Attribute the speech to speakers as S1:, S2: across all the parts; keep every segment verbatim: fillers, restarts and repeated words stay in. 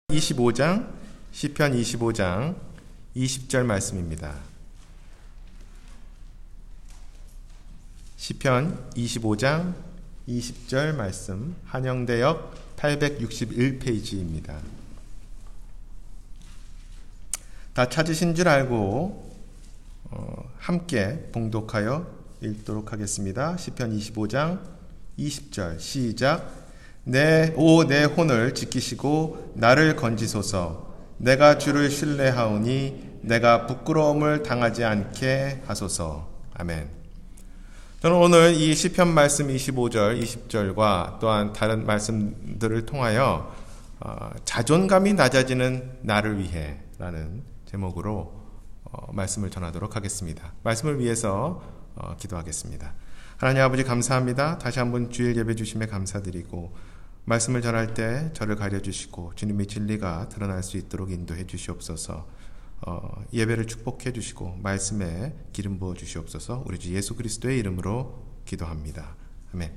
S1: 이십오 장, 시편 이십오 장 이십 절 말씀입니다. 시편 이십오 장 이십 절 말씀, 한영대역 팔백육십일 페이지입니다. 다 찾으신 줄 알고 어, 함께 봉독하여 읽도록 하겠습니다. 시편 이십오 장 이십 절 시작. 내, 오, 내 혼을 지키시고 나를 건지소서. 내가 주를 신뢰하오니 내가 부끄러움을 당하지 않게 하소서. 아멘. 저는 오늘 이 시편 말씀 이십오 절, 이십 절과 또한 다른 말씀들을 통하여 어, 자존감이 낮아지는 나를 위해 라는 제목으로 어, 말씀을 전하도록 하겠습니다. 말씀을 위해서 어, 기도하겠습니다. 하나님 아버지 감사합니다. 다시 한번 주일 예배 주심에 감사드리고 말씀을 전할 때 저를 가려주시고 주님의 진리가 드러날 수 있도록 인도해 주시옵소서. 어, 예배를 축복해 주시고 말씀에 기름 부어 주시옵소서. 우리 주 예수 그리스도의 이름으로 기도합니다. 아멘.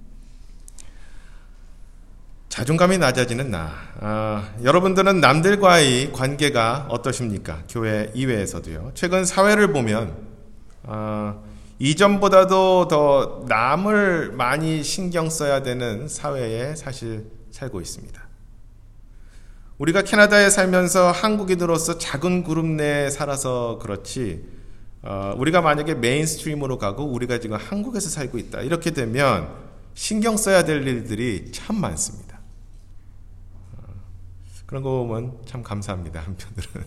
S1: 자존감이 낮아지는 나. 아, 여러분들은 남들과의 관계가 어떠십니까? 교회 이외에서도요. 최근 사회를 보면 아, 이전보다도 더 남을 많이 신경 써야 되는 사회에 사실 살고 있습니다. 우리가 캐나다에 살면서 한국인으로서 작은 그룹 내에 살아서 그렇지, 어, 우리가 만약에 메인스트림으로 가고 우리가 지금 한국에서 살고 있다 이렇게 되면 신경 써야 될 일들이 참 많습니다. 어, 그런 거 보면 참 감사합니다. 한편으로는.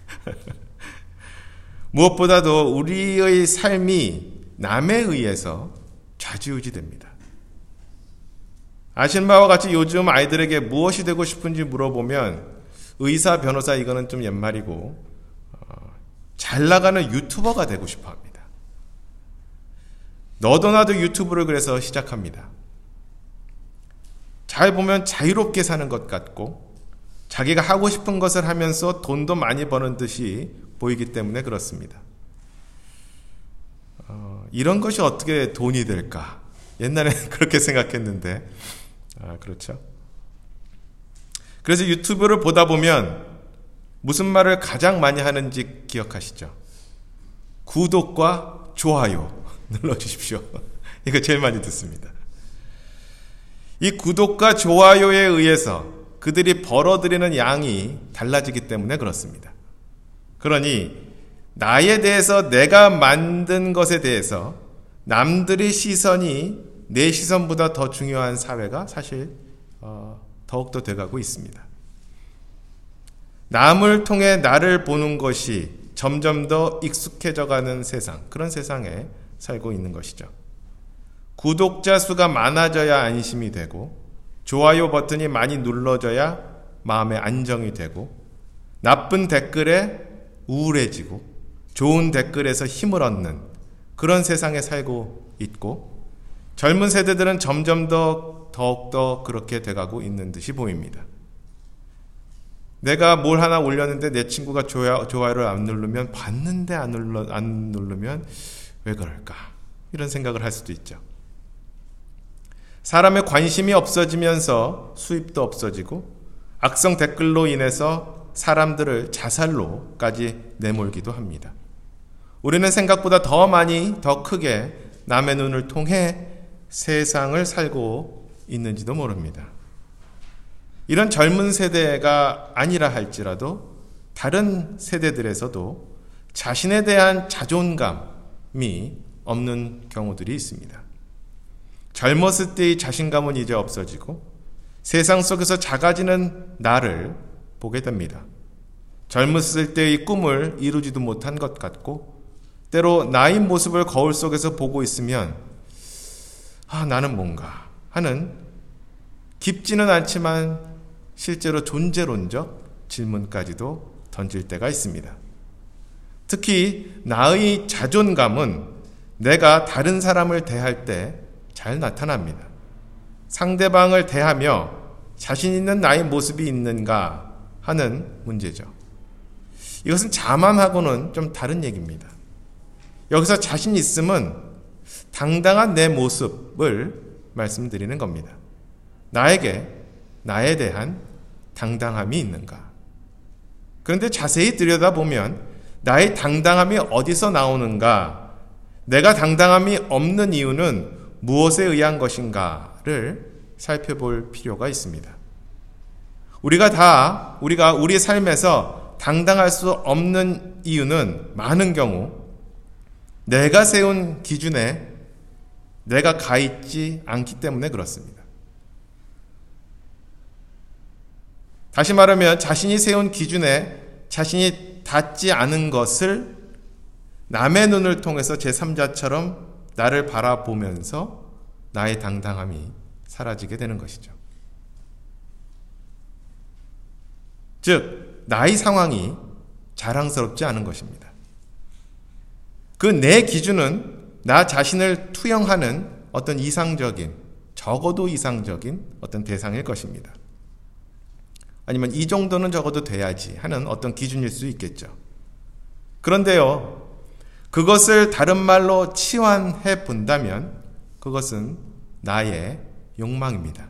S1: 무엇보다도 우리의 삶이 남에 의해서 좌지우지됩니다. 아시는 바와 같이 요즘 아이들에게 무엇이 되고 싶은지 물어보면 의사, 변호사 이거는 좀 옛말이고 어, 잘 나가는 유튜버가 되고 싶어합니다. 너도 나도 유튜브를 그래서 시작합니다. 잘 보면 자유롭게 사는 것 같고 자기가 하고 싶은 것을 하면서 돈도 많이 버는 듯이 보이기 때문에 그렇습니다. 어, 이런 것이 어떻게 돈이 될까? 옛날에는 그렇게 생각했는데 아, 그렇죠. 그래서 유튜브를 보다 보면 무슨 말을 가장 많이 하는지 기억하시죠? 구독과 좋아요 눌러주십시오. 이거 제일 많이 듣습니다. 이 구독과 좋아요에 의해서 그들이 벌어들이는 양이 달라지기 때문에 그렇습니다. 그러니 나에 대해서, 내가 만든 것에 대해서 남들의 시선이 내 시선보다 더 중요한 사회가 사실 어, 더욱더 돼가고 있습니다. 남을 통해 나를 보는 것이 점점 더 익숙해져가는 세상, 그런 세상에 살고 있는 것이죠. 구독자 수가 많아져야 안심이 되고 좋아요 버튼이 많이 눌러져야 마음의 안정이 되고 나쁜 댓글에 우울해지고 좋은 댓글에서 힘을 얻는 그런 세상에 살고 있고 젊은 세대들은 점점 더 더욱더 그렇게 돼가고 있는 듯이 보입니다. 내가 뭘 하나 올렸는데 내 친구가 좋아, 좋아요를 안 누르면, 봤는데 안, 눌러, 안 누르면 왜 그럴까? 이런 생각을 할 수도 있죠. 사람의 관심이 없어지면서 수입도 없어지고 악성 댓글로 인해서 사람들을 자살로까지 내몰기도 합니다. 우리는 생각보다 더 많이, 더 크게 남의 눈을 통해 세상을 살고 있는지도 모릅니다. 이런 젊은 세대가 아니라 할지라도 다른 세대들에서도 자신에 대한 자존감이 없는 경우들이 있습니다. 젊었을 때의 자신감은 이제 없어지고 세상 속에서 작아지는 나를 보게 됩니다. 젊었을 때의 꿈을 이루지도 못한 것 같고 때로 나의 모습을 거울 속에서 보고 있으면 아, 나는 뭔가 하는 깊지는 않지만 실제로 존재론적 질문까지도 던질 때가 있습니다. 특히 나의 자존감은 내가 다른 사람을 대할 때 잘 나타납니다. 상대방을 대하며 자신 있는 나의 모습이 있는가 하는 문제죠. 이것은 자만하고는 좀 다른 얘기입니다. 여기서 자신 있음은 당당한 내 모습을 말씀드리는 겁니다. 나에게 나에 대한 당당함이 있는가? 그런데 자세히 들여다보면 나의 당당함이 어디서 나오는가? 내가 당당함이 없는 이유는 무엇에 의한 것인가를 살펴볼 필요가 있습니다. 우리가 다, 우리가 우리 삶에서 당당할 수 없는 이유는 많은 경우 내가 세운 기준에 내가 가 있지 않기 때문에 그렇습니다. 다시 말하면 자신이 세운 기준에 자신이 닿지 않은 것을 남의 눈을 통해서 제삼자처럼 나를 바라보면서 나의 당당함이 사라지게 되는 것이죠. 즉, 나의 상황이 자랑스럽지 않은 것입니다. 그 내 기준은 나 자신을 투영하는 어떤 이상적인, 적어도 이상적인 어떤 대상일 것입니다. 아니면 이 정도는 적어도 돼야지 하는 어떤 기준일 수 있겠죠. 그런데요, 그것을 다른 말로 치환해 본다면 그것은 나의 욕망입니다.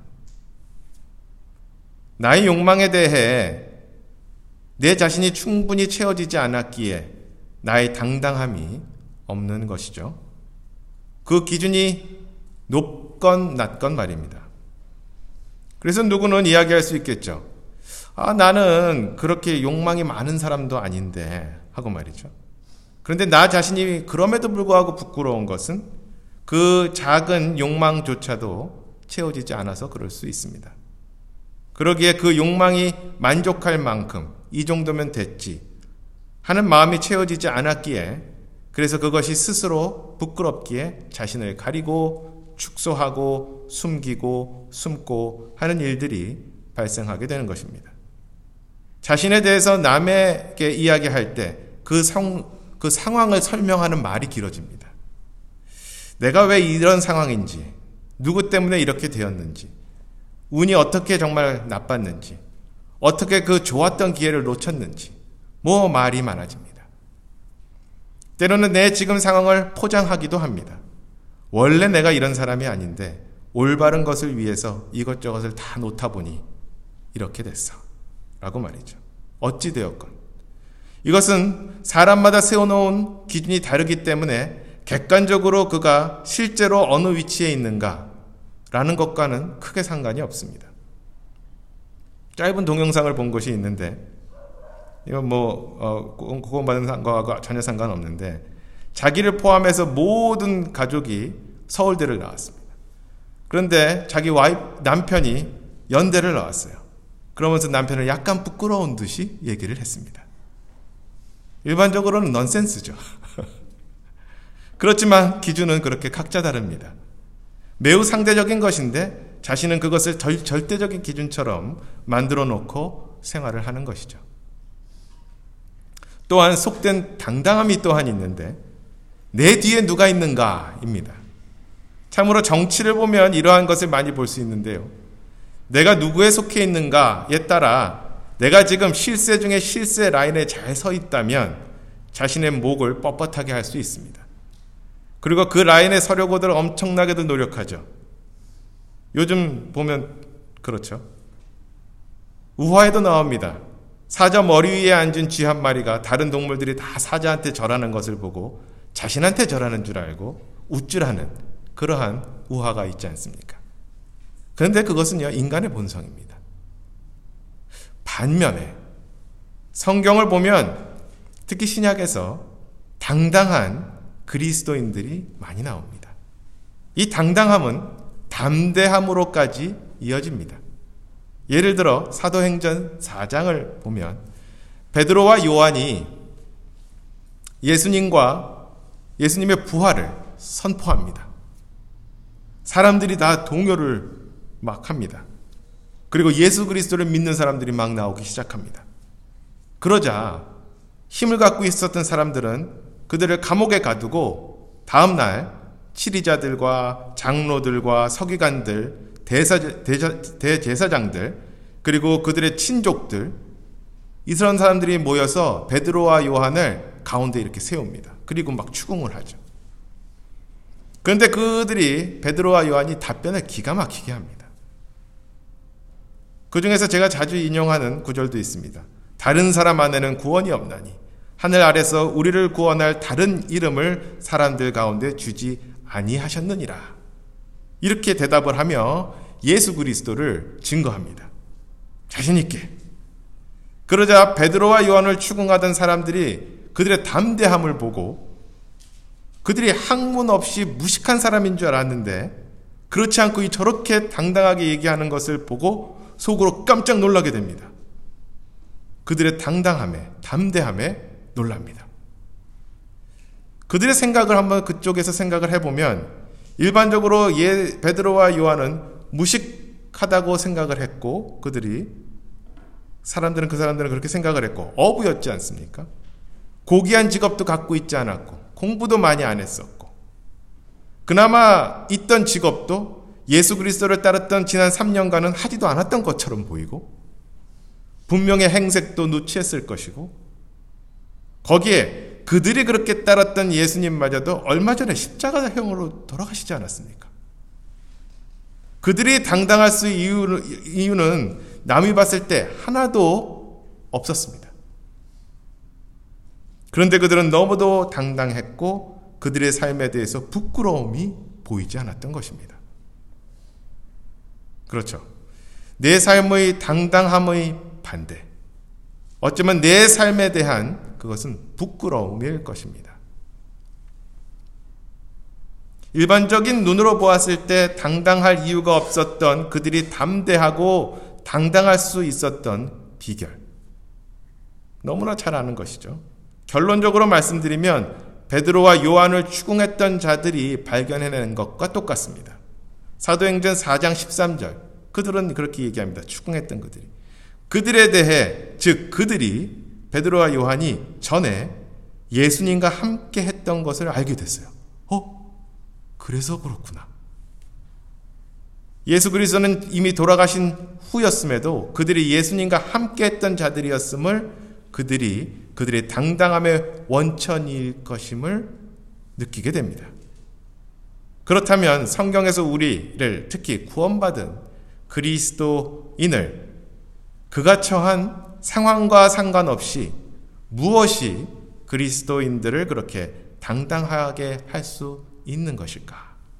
S1: 나의 욕망에 대해 내 자신이 충분히 채워지지 않았기에 나의 당당함이 없는 것이죠. 그 기준이 높건 낮건 말입니다. 그래서 누구는 이야기할 수 있겠죠. 아, 나는 그렇게 욕망이 많은 사람도 아닌데 하고 말이죠. 그런데 나 자신이 그럼에도 불구하고 부끄러운 것은 그 작은 욕망조차도 채워지지 않아서 그럴 수 있습니다. 그러기에 그 욕망이 만족할 만큼 이 정도면 됐지 하는 마음이 채워지지 않았기에, 그래서 그것이 스스로 부끄럽기에 자신을 가리고 축소하고 숨기고 숨고 하는 일들이 발생하게 되는 것입니다. 자신에 대해서 남에게 이야기할 때 그 상, 그 상황을 설명하는 말이 길어집니다. 내가 왜 이런 상황인지, 누구 때문에 이렇게 되었는지, 운이 어떻게 정말 나빴는지, 어떻게 그 좋았던 기회를 놓쳤는지, 뭐 말이 많아집니다. 때로는 내 지금 상황을 포장하기도 합니다. 원래 내가 이런 사람이 아닌데 올바른 것을 위해서 이것저것을 다 놓다 보니 이렇게 됐어 라고 말이죠. 어찌 되었건 이것은 사람마다 세워놓은 기준이 다르기 때문에 객관적으로 그가 실제로 어느 위치에 있는가 라는 것과는 크게 상관이 없습니다. 짧은 동영상을 본 것이 있는데, 이건 뭐 어, 구원받은 것과 전혀 상관없는데, 자기를 포함해서 모든 가족이 서울대를 나왔습니다. 그런데 자기 와이프, 남편이 연대를 나왔어요. 그러면서 남편을 약간 부끄러운 듯이 얘기를 했습니다. 일반적으로는 넌센스죠. 그렇지만 기준은 그렇게 각자 다릅니다. 매우 상대적인 것인데 자신은 그것을 절, 절대적인 기준처럼 만들어 놓고 생활을 하는 것이죠. 또한 속된 당당함이 또한 있는데, 내 뒤에 누가 있는가입니다. 참으로 정치를 보면 이러한 것을 많이 볼 수 있는데요. 내가 누구에 속해 있는가에 따라 내가 지금 실세 중에 실세 라인에 잘 서 있다면 자신의 목을 뻣뻣하게 할 수 있습니다. 그리고 그 라인에 서려고들 엄청나게도 노력하죠. 요즘 보면 그렇죠. 우화에도 나옵니다. 사자 머리 위에 앉은 쥐 한 마리가 다른 동물들이 다 사자한테 절하는 것을 보고 자신한테 절하는 줄 알고 우쭐하는 그러한 우화가 있지 않습니까? 그런데 그것은요, 인간의 본성입니다. 반면에 성경을 보면 특히 신약에서 당당한 그리스도인들이 많이 나옵니다. 이 당당함은 담대함으로까지 이어집니다. 예를 들어 사도행전 사 장을 보면 베드로와 요한이 예수님과 예수님의 부활을 선포합니다. 사람들이 다 동요를 막 합니다. 그리고 예수 그리스도를 믿는 사람들이 막 나오기 시작합니다. 그러자 힘을 갖고 있었던 사람들은 그들을 감옥에 가두고 다음 날 치리자들과 장로들과 서기관들, 대사, 대자, 대제사장들, 그리고 그들의 친족들, 이스라엘 사람들이 모여서 베드로와 요한을 가운데 이렇게 세웁니다. 그리고 막 추궁을 하죠. 그런데 그들이 베드로와 요한이 답변을 기가 막히게 합니다. 그 중에서 제가 자주 인용하는 구절도 있습니다. 다른 사람 안에는 구원이 없나니 하늘 아래서 우리를 구원할 다른 이름을 사람들 가운데 주지 아니하셨느니라. 이렇게 대답을 하며 예수 그리스도를 증거합니다. 자신 있게. 그러자 베드로와 요한을 추궁하던 사람들이 그들의 담대함을 보고 그들이 학문 없이 무식한 사람인 줄 알았는데 그렇지 않고 이 저렇게 당당하게 얘기하는 것을 보고 속으로 깜짝 놀라게 됩니다. 그들의 당당함에, 담대함에 놀랍니다. 그들의 생각을 한번 그쪽에서 생각을 해보면 일반적으로 예, 베드로와 요한은 무식하다고 생각을 했고 그들이 사람들은 그 사람들은 그렇게 생각을 했고 어부였지 않습니까? 고귀한 직업도 갖고 있지 않았고 공부도 많이 안 했었고 그나마 있던 직업도 예수 그리스도를 따랐던 지난 삼 년간은 하지도 않았던 것처럼 보이고 분명히 행색도 누추했을 것이고 거기에 그들이 그렇게 따랐던 예수님마저도 얼마 전에 십자가형으로 돌아가시지 않았습니까? 그들이 당당할 수 이유는, 이유는 남이 봤을 때 하나도 없었습니다. 그런데 그들은 너무도 당당했고 그들의 삶에 대해서 부끄러움이 보이지 않았던 것입니다. 그렇죠. 내 삶의 당당함의 반대. 어쩌면 내 삶에 대한 그것은 부끄러움일 것입니다. 일반적인 눈으로 보았을 때 당당할 이유가 없었던 그들이 담대하고 당당할 수 있었던 비결. 너무나 잘 아는 것이죠. 결론적으로 말씀드리면 베드로와 요한을 추궁했던 자들이 발견해낸 것과 똑같습니다. 사도행전 사 장 십삼 절 그들은 그렇게 얘기합니다. 추궁했던 그들이. 그들에 대해 즉 그들이 베드로와 요한이 전에 예수님과 함께 했던 것을 알게 됐어요. 어? 그래서 그렇구나. 예수 그리스도는 이미 돌아가신 후였음에도 그들이 예수님과 함께 했던 자들이었음을 그들이 그들의 당당함의 원천일 것임을 느끼게 됩니다. 그렇다면 성경에서 우리를 특히 구원받은 그리스도인을 그가 처한 상황과 상관없이 무엇이 그리스도인들을 그렇게 당당하게 할 수 있는 것일까?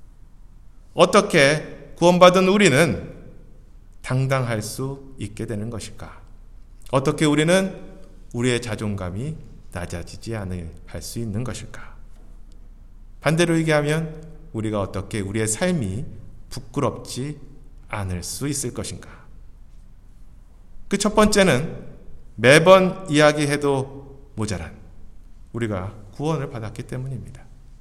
S1: 어떻게 구원받은 우리는 당당할 수 있게 되는 것일까? 어떻게 우리는 우리의 자존감이 낮아지지 않을 할 수 있는 것일까? 반대로 얘기하면 우리가 어떻게 우리의 삶이 부끄럽지 않을 수 있을 것인가? 그 첫 번째는 매번 이야기해도 모자란 우리가 구원을 받았기 때문입니다.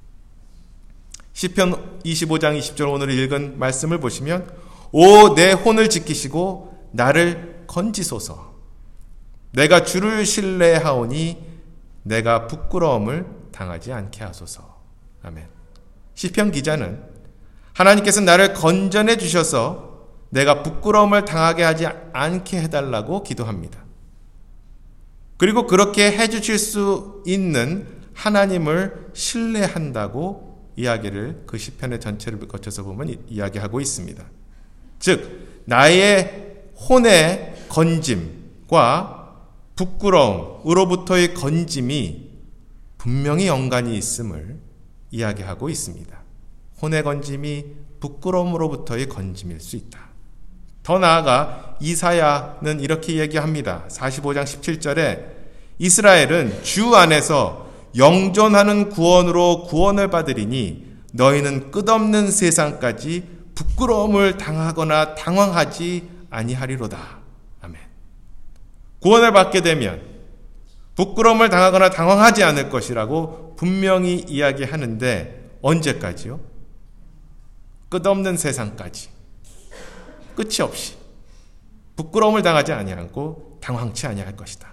S1: 시편 이십오 장 이십 절 오늘 읽은 말씀을 보시면 오 내 혼을 지키시고 나를 건지소서. 내가 주를 신뢰하오니 내가 부끄러움을 당하지 않게 하소서. 아멘. 시편 기자는 하나님께서 나를 건져내 주셔서 내가 부끄러움을 당하게 하지 않게 해달라고 기도합니다. 그리고 그렇게 해주실 수 있는 하나님을 신뢰한다고 이야기를 그 시편의 전체를 거쳐서 보면 이야기하고 있습니다. 즉 나의 혼의 건짐과 부끄러움으로부터의 건짐이 분명히 연관이 있음을 이야기하고 있습니다. 혼의 건짐이 부끄러움으로부터의 건짐일 수 있다. 더 나아가 이사야는 이렇게 얘기합니다. 사십오 장 십칠 절에 이스라엘은 주 안에서 영존하는 구원으로 구원을 받으리니 너희는 끝없는 세상까지 부끄러움을 당하거나 당황하지 아니하리로다. 아멘. 구원을 받게 되면 부끄러움을 당하거나 당황하지 않을 것이라고 분명히 이야기하는데 언제까지요? 끝없는 세상까지. 끝이 없이 부끄러움을 당하지 아니하고 당황치 아니할 것이다.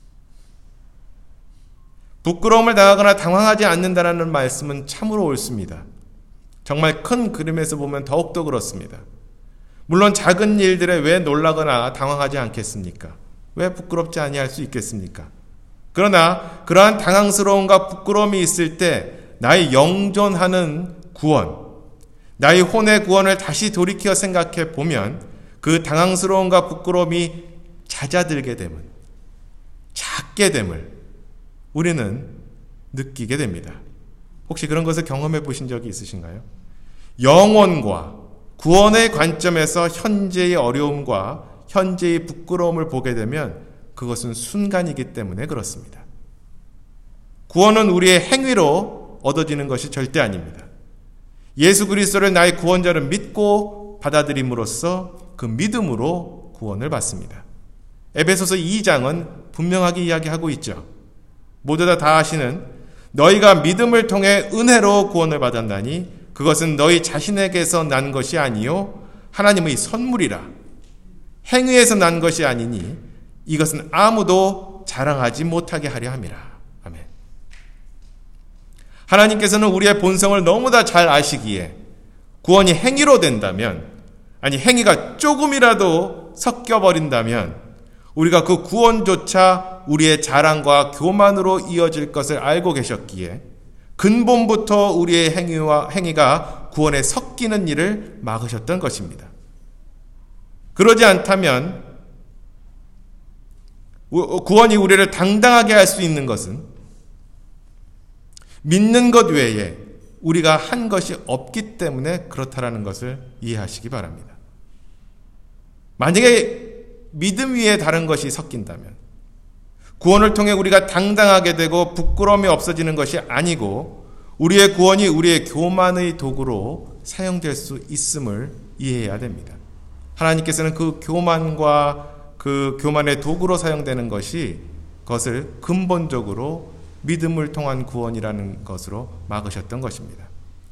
S1: 부끄러움을 당하거나 당황하지 않는다는 말씀은 참으로 옳습니다. 정말 큰 그림에서 보면 더욱더 그렇습니다. 물론 작은 일들에 왜 놀라거나 당황하지 않겠습니까? 왜 부끄럽지 아니할 수 있겠습니까? 그러나 그러한 당황스러움과 부끄러움이 있을 때 나의 영존하는 구원, 나의 혼의 구원을 다시 돌이켜 생각해 보면 그 당황스러움과 부끄러움이 잦아들게 됨은, 작게 됨을 우리는 느끼게 됩니다. 혹시 그런 것을 경험해 보신 적이 있으신가요? 영혼과 구원의 관점에서 현재의 어려움과 현재의 부끄러움을 보게 되면 그것은 순간이기 때문에 그렇습니다. 구원은 우리의 행위로 얻어지는 것이 절대 아닙니다. 예수 그리스도를 나의 구원자로 믿고 받아들임으로써 그 믿음으로 구원을 받습니다. 에베소서 이 장은 분명하게 이야기하고 있죠. 모두 다 다 아시는 너희가 믿음을 통해 은혜로 구원을 받았나니 그것은 너희 자신에게서 난 것이 아니요 하나님의 선물이라. 행위에서 난 것이 아니니 이것은 아무도 자랑하지 못하게 하려 함이라. 아멘. 하나님께서는 우리의 본성을 너무나 잘 아시기에 구원이 행위로 된다면, 아니 행위가 조금이라도 섞여버린다면 우리가 그 구원조차 우리의 자랑과 교만으로 이어질 것을 알고 계셨기에 근본부터 우리의 행위와 행위가 구원에 섞이는 일을 막으셨던 것입니다. 그러지 않다면 구원이 우리를 당당하게 할 수 있는 것은 믿는 것 외에 우리가 한 것이 없기 때문에 그렇다라는 것을 이해하시기 바랍니다. 만약에 믿음 위에 다른 것이 섞인다면 구원을 통해 우리가 당당하게 되고 부끄러움이 없어지는 것이 아니고 우리의 구원이 우리의 교만의 도구로 사용될 수 있음을 이해해야 됩니다. 하나님께서는 그 교만과 그 교만의 도구로 사용되는 것이 그것을 근본적으로 믿음을 통한 구원이라는 것으로 막으셨던 것입니다.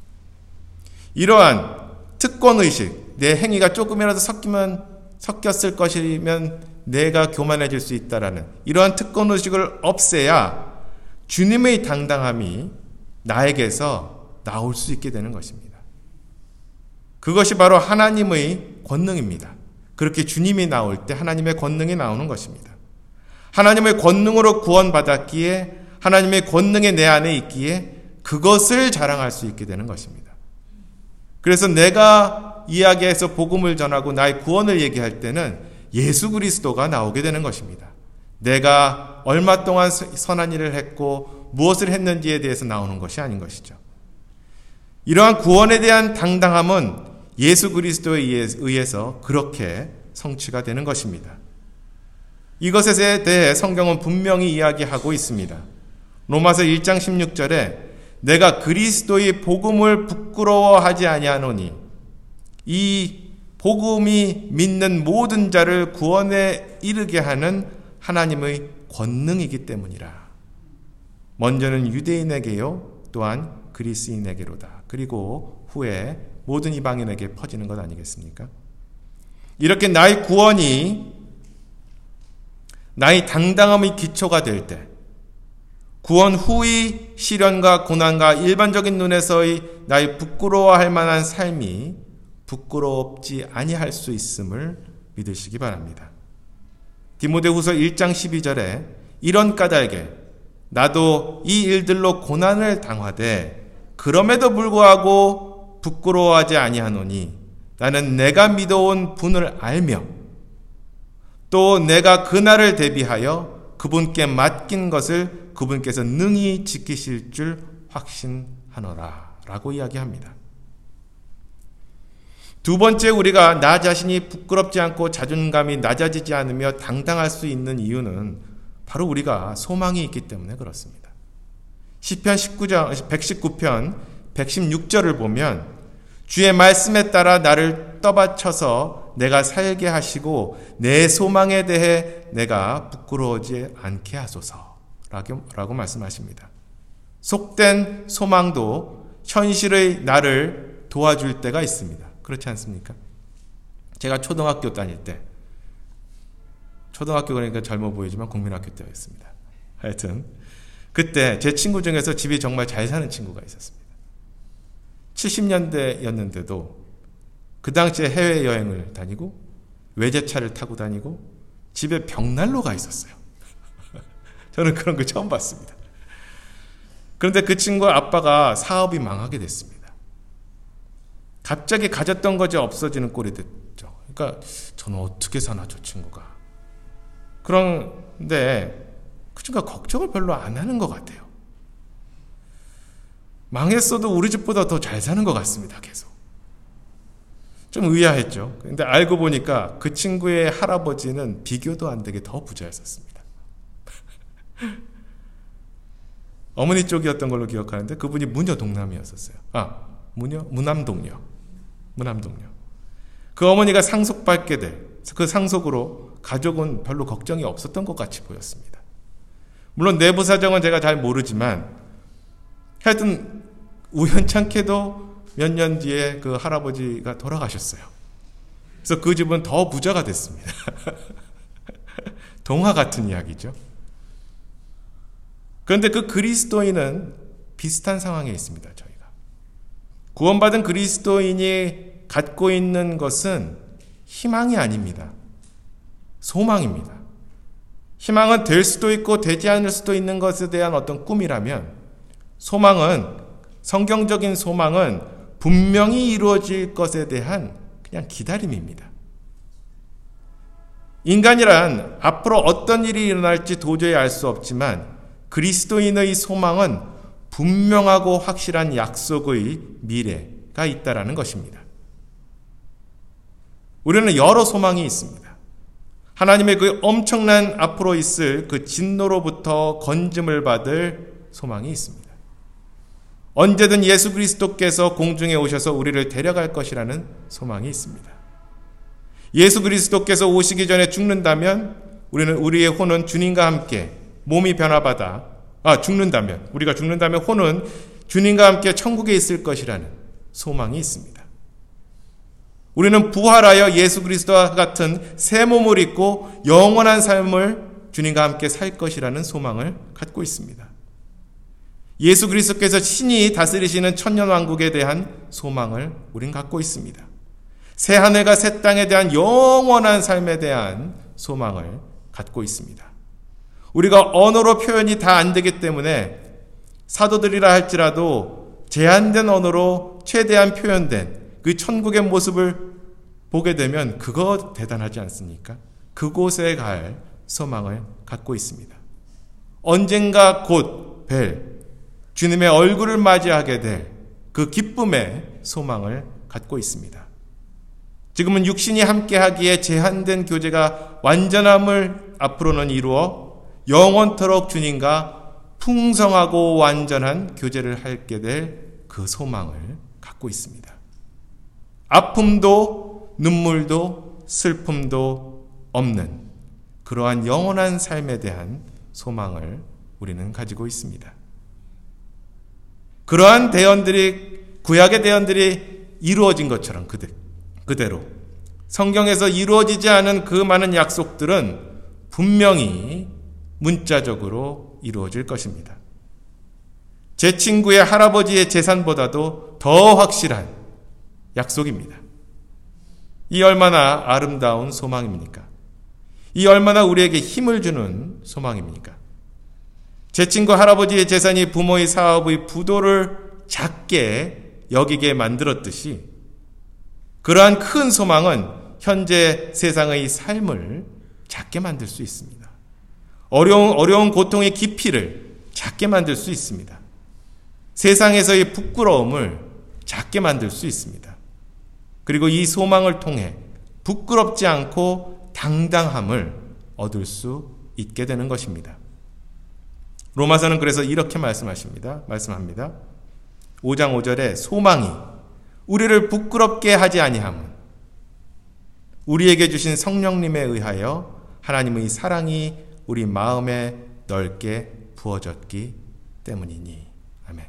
S1: 이러한 특권의식, 내 행위가 조금이라도 섞이면 섞였을 것이면 내가 교만해질 수 있다라는 이러한 특권의식을 없애야 주님의 당당함이 나에게서 나올 수 있게 되는 것입니다. 그것이 바로 하나님의 권능입니다. 그렇게 주님이 나올 때 하나님의 권능이 나오는 것입니다. 하나님의 권능으로 구원받았기에 하나님의 권능이 내 안에 있기에 그것을 자랑할 수 있게 되는 것입니다. 그래서 내가 이야기해서 복음을 전하고 나의 구원을 얘기할 때는 예수 그리스도가 나오게 되는 것입니다. 내가 얼마 동안 선한 일을 했고 무엇을 했는지에 대해서 나오는 것이 아닌 것이죠. 이러한 구원에 대한 당당함은 예수 그리스도에 의해서 그렇게 성취가 되는 것입니다. 이것에 대해 성경은 분명히 이야기하고 있습니다. 로마서 일 장 십육 절에 내가 그리스도의 복음을 부끄러워하지 아니하노니 이 복음이 믿는 모든 자를 구원에 이르게 하는 하나님의 권능이기 때문이라. 먼저는 유대인에게요 또한 그리스인에게로다. 그리고 후에 모든 이방인에게 퍼지는 것 아니겠습니까? 이렇게 나의 구원이 나의 당당함의 기초가 될 때 구원 후의 시련과 고난과 일반적인 눈에서의 나의 부끄러워할 만한 삶이 부끄럽지 아니할 수 있음을 믿으시기 바랍니다. 디모데후서 일 장 십이 절에 이런 까닭에 나도 이 일들로 고난을 당하되 그럼에도 불구하고 부끄러워하지 아니하노니 나는 내가 믿어온 분을 알며 또 내가 그날을 대비하여 그분께 맡긴 것을 그분께서 능히 지키실 줄 확신하노라 라고 이야기합니다. 두 번째, 우리가 나 자신이 부끄럽지 않고 자존감이 낮아지지 않으며 당당할 수 있는 이유는 바로 우리가 소망이 있기 때문에 그렇습니다. 시편 십구 장, 백십구 편 백십육 절을 보면 주의 말씀에 따라 나를 떠받쳐서 내가 살게 하시고 내 소망에 대해 내가 부끄러워하지 않게 하소서 라고, 라고 말씀하십니다. 속된 소망도 현실의 나를 도와줄 때가 있습니다. 그렇지 않습니까? 제가 초등학교 다닐 때, 초등학교 그러니까 젊어 보이지만 국민학교 때였습니다. 하여튼 그때 제 친구 중에서 집이 정말 잘 사는 친구가 있었습니다. 칠십 년대였는데도 그 당시에 해외여행을 다니고 외제차를 타고 다니고 집에 벽난로가 있었어요. 저는 그런 거 처음 봤습니다. 그런데 그 친구의 아빠가 사업이 망하게 됐습니다. 갑자기 가졌던 것이 없어지는 꼴이 됐죠. 그러니까 저는 어떻게 사나 저 친구가. 그런데 그 친구가 걱정을 별로 안 하는 것 같아요. 망했어도 우리 집보다 더 잘 사는 것 같습니다. 계속. 좀 의아했죠. 근데 알고 보니까 그 친구의 할아버지는 비교도 안 되게 더 부자였었습니다. 어머니 쪽이었던 걸로 기억하는데 그분이 무녀 동남이었었어요. 아, 무녀? 무남동녀. 무남동녀. 그 어머니가 상속받게 될 그 상속으로 가족은 별로 걱정이 없었던 것 같이 보였습니다. 물론 내부 사정은 제가 잘 모르지만 하여튼 우연찮게도 몇 년 뒤에 그 할아버지가 돌아가셨어요. 그래서 그 집은 더 부자가 됐습니다. 동화 같은 이야기죠. 그런데 그 그리스도인은 비슷한 상황에 있습니다. 저희가 구원받은 그리스도인이 갖고 있는 것은 희망이 아닙니다. 소망입니다. 희망은 될 수도 있고 되지 않을 수도 있는 것에 대한 어떤 꿈이라면, 소망은, 성경적인 소망은 분명히 이루어질 것에 대한 그냥 기다림입니다. 인간이란 앞으로 어떤 일이 일어날지 도저히 알 수 없지만 그리스도인의 소망은 분명하고 확실한 약속의 미래가 있다라는 것입니다. 우리는 여러 소망이 있습니다. 하나님의 그 엄청난 앞으로 있을 그 진노로부터 건짐을 받을 소망이 있습니다. 언제든 예수 그리스도께서 공중에 오셔서 우리를 데려갈 것이라는 소망이 있습니다. 예수 그리스도께서 오시기 전에 죽는다면 우리는 우리의 혼은 주님과 함께 몸이 변화받아 아 죽는다면 우리가 죽는다면 혼은 주님과 함께 천국에 있을 것이라는 소망이 있습니다. 우리는 부활하여 예수 그리스도와 같은 새 몸을 입고 영원한 삶을 주님과 함께 살 것이라는 소망을 갖고 있습니다. 예수 그리스도께서 신이 다스리시는 천년왕국에 대한 소망을 우린 갖고 있습니다. 새 하늘과 새 땅에 대한 영원한 삶에 대한 소망을 갖고 있습니다. 우리가 언어로 표현이 다 안 되기 때문에 사도들이라 할지라도 제한된 언어로 최대한 표현된 그 천국의 모습을 보게 되면 그거 대단하지 않습니까? 그곳에 갈 소망을 갖고 있습니다. 언젠가 곧 뵐 주님의 얼굴을 맞이하게 될 그 기쁨의 소망을 갖고 있습니다. 지금은 육신이 함께하기에 제한된 교제가 완전함을 앞으로는 이루어 영원토록 주님과 풍성하고 완전한 교제를 하게 될 그 소망을 갖고 있습니다. 아픔도 눈물도 슬픔도 없는 그러한 영원한 삶에 대한 소망을 우리는 가지고 있습니다. 그러한 대언들이, 구약의 대언들이 이루어진 것처럼 그대, 그대로 성경에서 이루어지지 않은 그 많은 약속들은 분명히 문자적으로 이루어질 것입니다. 제 친구의 할아버지의 재산보다도 더 확실한 약속입니다. 이 얼마나 아름다운 소망입니까? 이 얼마나 우리에게 힘을 주는 소망입니까? 제 친구 할아버지의 재산이 부모의 사업의 부도를 작게 여기게 만들었듯이 그러한 큰 소망은 현재 세상의 삶을 작게 만들 수 있습니다. 어려운, 어려운 고통의 깊이를 작게 만들 수 있습니다. 세상에서의 부끄러움을 작게 만들 수 있습니다. 그리고 이 소망을 통해 부끄럽지 않고 당당함을 얻을 수 있게 되는 것입니다. 로마서는 그래서 이렇게 말씀하십니다. 말씀합니다. 오 장 오 절에 소망이 우리를 부끄럽게 하지 아니함은 우리에게 주신 성령님에 의하여 하나님의 사랑이 우리 마음에 넓게 부어졌기 때문이니. 아멘.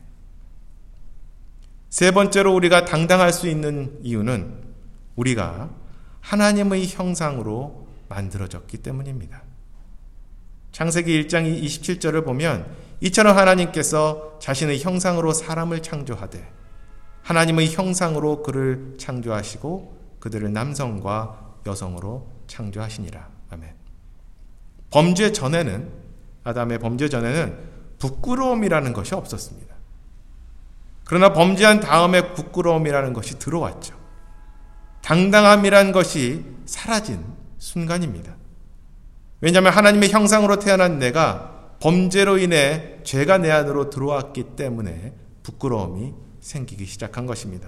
S1: 세 번째로 우리가 당당할 수 있는 이유는 우리가 하나님의 형상으로 만들어졌기 때문입니다. 창세기 일 장 이십칠 절을 보면 이처럼 하나님께서 자신의 형상으로 사람을 창조하되 하나님의 형상으로 그를 창조하시고 그들을 남성과 여성으로 창조하시니라. 아멘. 범죄 전에는, 아담의 범죄 전에는 부끄러움이라는 것이 없었습니다. 그러나 범죄한 다음에 부끄러움이라는 것이 들어왔죠. 당당함이란 것이 사라진 순간입니다. 왜냐하면 하나님의 형상으로 태어난 내가 범죄로 인해 죄가 내 안으로 들어왔기 때문에 부끄러움이 생기기 시작한 것입니다.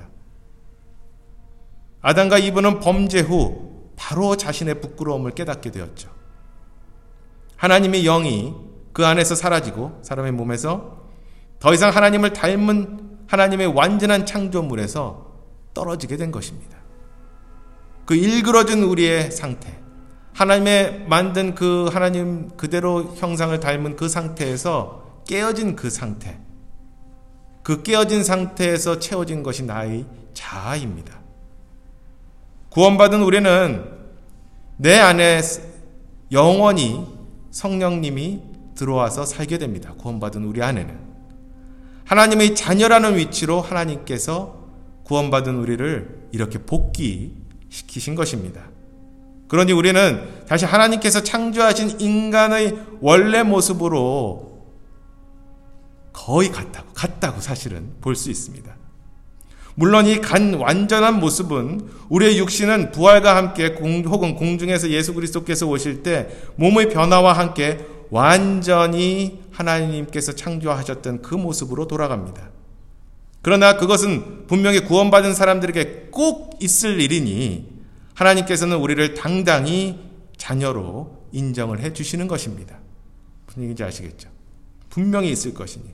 S1: 아담과 이브는 범죄 후 바로 자신의 부끄러움을 깨닫게 되었죠. 하나님의 영이 그 안에서 사라지고 사람의 몸에서 더 이상 하나님을 닮은 하나님의 완전한 창조물에서 떨어지게 된 것입니다. 그 일그러진 우리의 상태, 하나님의 만든 그 하나님 그대로 형상을 닮은 그 상태에서 깨어진 그 상태, 그 깨어진 상태에서 채워진 것이 나의 자아입니다. 구원받은 우리는 내 안에 영원히 성령님이 들어와서 살게 됩니다. 구원받은 우리 안에는 하나님의 자녀라는 위치로 하나님께서 구원받은 우리를 이렇게 복귀시키신 것입니다. 그러니 우리는 다시 하나님께서 창조하신 인간의 원래 모습으로 거의 같다고, 같다고 사실은 볼 수 있습니다. 물론 이 간 완전한 모습은 우리의 육신은 부활과 함께 공, 혹은 공중에서 예수 그리스도께서 오실 때 몸의 변화와 함께 완전히 하나님께서 창조하셨던 그 모습으로 돌아갑니다. 그러나 그것은 분명히 구원받은 사람들에게 꼭 있을 일이니 하나님께서는 우리를 당당히 자녀로 인정을 해 주시는 것입니다. 무슨 얘기인지 아시겠죠? 분명히 있을 것이니.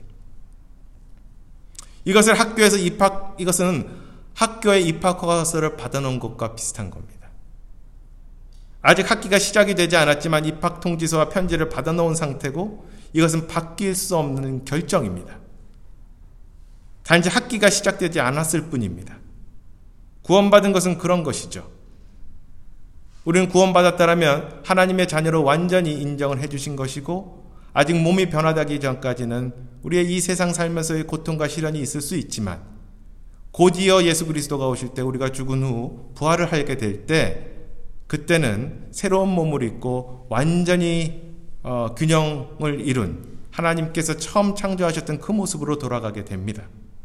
S1: 이것을 학교에서 입학, 이것은 학교에 입학 허가서를 받아놓은 것과 비슷한 겁니다. 아직 학기가 시작이 되지 않았지만 입학 통지서와 편지를 받아놓은 상태고 이것은 바뀔 수 없는 결정입니다. 단지 학기가 시작되지 않았을 뿐입니다. 구원받은 것은 그런 것이죠. 우리는 구원받았다라면 하나님의 자녀로 완전히 인정을 해주신 것이고 아직 몸이 변화되기 전까지는 우리의 이 세상 살면서의 고통과 시련이 있을 수 있지만 곧이어 예수 그리스도가 오실 때 우리가 죽은 후 부활을 하게 될 때 그때는 새로운 몸을 입고 완전히 어, 균형을 이룬 하나님께서 처음 창조하셨던 그 모습으로 돌아가게 됩니다.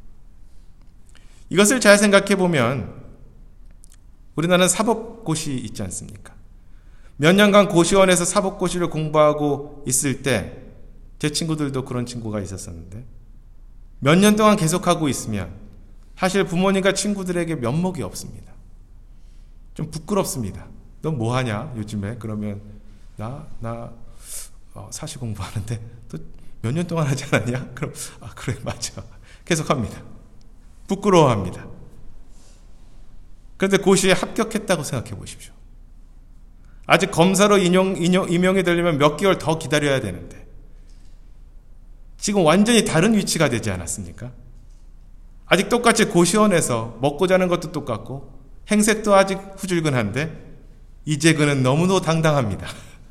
S1: 이것을 잘 생각해 보면 우리나라는 사법고시 있지 않습니까? 몇 년간 고시원에서 사법고시를 공부하고 있을 때 제 친구들도 그런 친구가 있었었는데 몇 년 동안 계속하고 있으면 사실 부모님과 친구들에게 면목이 없습니다. 좀 부끄럽습니다. 너 뭐하냐 요즘에? 그러면 나, 나 어, 사시 공부하는데 또 몇 년 동안 하지 않았냐? 그럼 아 그래 맞아. 계속합니다. 부끄러워합니다. 그런데 고시에 합격했다고 생각해 보십시오. 아직 검사로 인용, 인용, 임용이 되려면 몇 개월 더 기다려야 되는데 지금 완전히 다른 위치가 되지 않았습니까? 아직 똑같이 고시원에서 먹고 자는 것도 똑같고 행색도 아직 후줄근한데 이제 그는 너무도 당당합니다.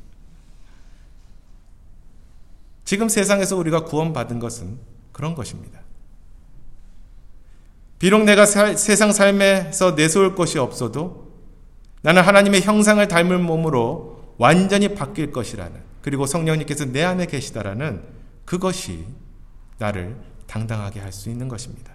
S1: 지금 세상에서 우리가 구원받은 것은 그런 것입니다. 비록 내가 살, 세상 삶에서 내세울 것이 없어도 나는 하나님의 형상을 닮을 몸으로 완전히 바뀔 것이라는, 그리고 성령님께서 내 안에 계시다라는 그것이 나를 당당하게 할 수 있는 것입니다.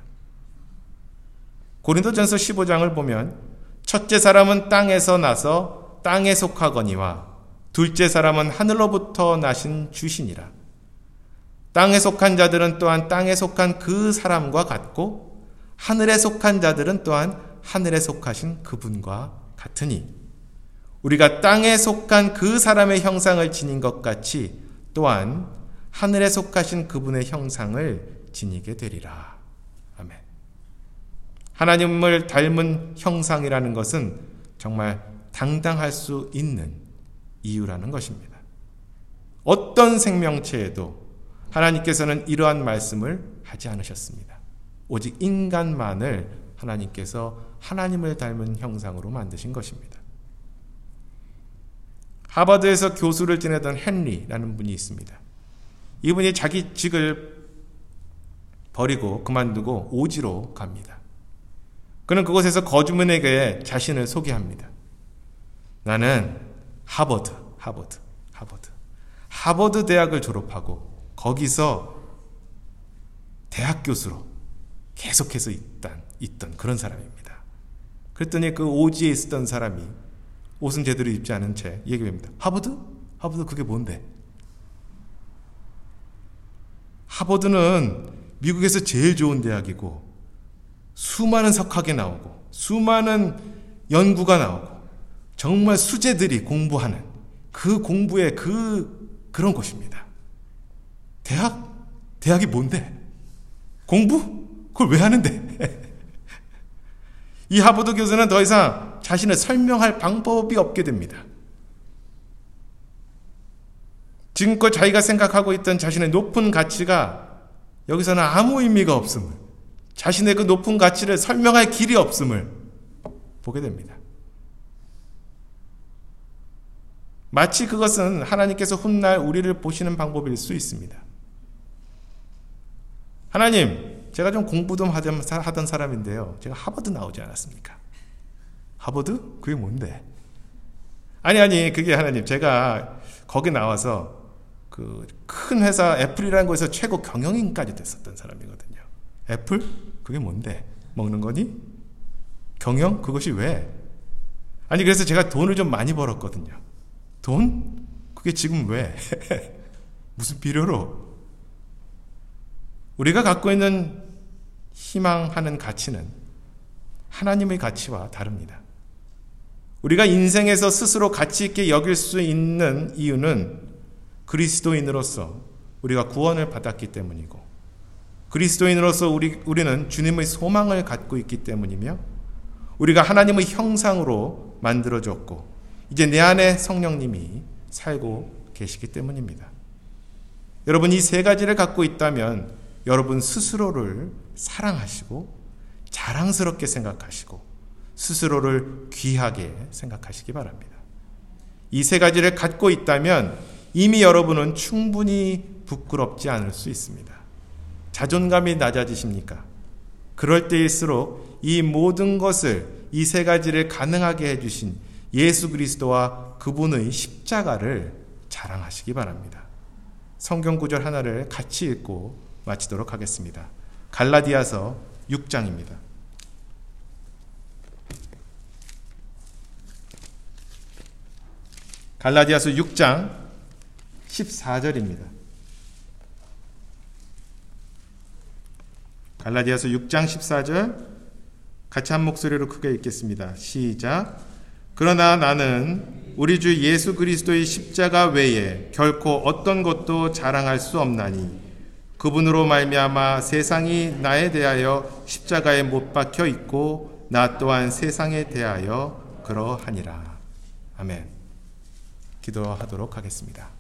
S1: 고린도전서 십오 장을 보면 첫째 사람은 땅에서 나서 땅에 속하거니와 둘째 사람은 하늘로부터 나신 주시니라. 땅에 속한 자들은 또한 땅에 속한 그 사람과 같고 하늘에 속한 자들은 또한 하늘에 속하신 그분과 같으니 우리가 땅에 속한 그 사람의 형상을 지닌 것 같이 또한 하늘에 속하신 그분의 형상을 지니게 되리라. 아멘. 하나님을 닮은 형상이라는 것은 정말 당당할 수 있는 이유라는 것입니다. 어떤 생명체에도 하나님께서는 이러한 말씀을 하지 않으셨습니다. 오직 인간만을 하나님께서 하나님을 닮은 형상으로 만드신 것입니다. 하버드에서 교수를 지내던 헨리라는 분이 있습니다. 이분이 자기 직을 버리고 그만두고 오지로 갑니다. 그는 그곳에서 거주민에게 자신을 소개합니다. 나는 하버드, 하버드, 하버드. 하버드 대학을 졸업하고 거기서 대학 교수로 계속해서 있던, 있던 그런 사람입니다. 그랬더니 그 오지에 있었던 사람이 옷은 제대로 입지 않은 채 얘기합니다. 하버드? 하버드 그게 뭔데? 하버드는 미국에서 제일 좋은 대학이고 수많은 석학이 나오고 수많은 연구가 나오고 정말 수재들이 공부하는 그 공부의 그 그런 곳입니다. 대학? 대학이 뭔데? 공부? 그걸 왜 하는데? 이 하버드 교수는 더 이상 자신을 설명할 방법이 없게 됩니다. 지금껏 자기가 생각하고 있던 자신의 높은 가치가 여기서는 아무 의미가 없음을, 자신의 그 높은 가치를 설명할 길이 없음을 보게 됩니다. 마치 그것은 하나님께서 훗날 우리를 보시는 방법일 수 있습니다. 하나님, 제가 좀 공부 좀 하던 사람인데요. 제가 하버드 나오지 않았습니까? 하버드? 그게 뭔데? 아니, 아니, 그게 하나님, 제가 거기 나와서 그 큰 회사 애플이라는 곳에서 최고 경영인까지 됐었던 사람이거든요. 애플? 그게 뭔데? 먹는 거니? 경영? 그것이 왜? 아니, 그래서 제가 돈을 좀 많이 벌었거든요. 돈? 그게 지금 왜? 무슨 필요로? 우리가 갖고 있는 희망하는 가치는 하나님의 가치와 다릅니다. 우리가 인생에서 스스로 가치 있게 여길 수 있는 이유는 그리스도인으로서 우리가 구원을 받았기 때문이고, 그리스도인으로서 우리, 우리는 주님의 소망을 갖고 있기 때문이며, 우리가 하나님의 형상으로 만들어졌고 이제 내 안에 성령님이 살고 계시기 때문입니다. 여러분, 이 세 가지를 갖고 있다면 여러분 스스로를 사랑하시고 자랑스럽게 생각하시고 스스로를 귀하게 생각하시기 바랍니다. 이 세 가지를 갖고 있다면 이미 여러분은 충분히 부끄럽지 않을 수 있습니다. 자존감이 낮아지십니까? 그럴 때일수록 이 모든 것을, 이 세 가지를 가능하게 해주신 예수 그리스도와 그분의 십자가를 자랑하시기 바랍니다. 성경 구절 하나를 같이 읽고 마치도록 하겠습니다. 갈라디아서 육 장입니다. 갈라디아서 육 장 십사 절입니다. 갈라디아서 육 장 십사 절 같이 한 목소리로 크게 읽겠습니다. 시작. 그러나 나는 우리 주 예수 그리스도의 십자가 외에 결코 어떤 것도 자랑할 수 없나니 그분으로 말미암아 세상이 나에 대하여 십자가에 못 박혀 있고 나 또한 세상에 대하여 그러하니라. 아멘. 기도하도록 하겠습니다.